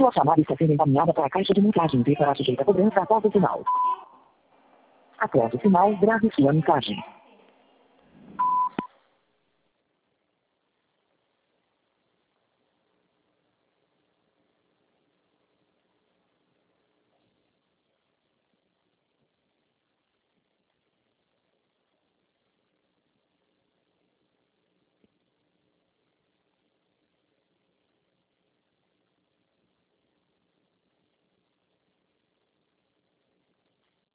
Sua chamada está sendo encaminhada para a caixa de mensagens e será sujeita a cobrança após o sinal. Após o sinal, grave sua mensagem.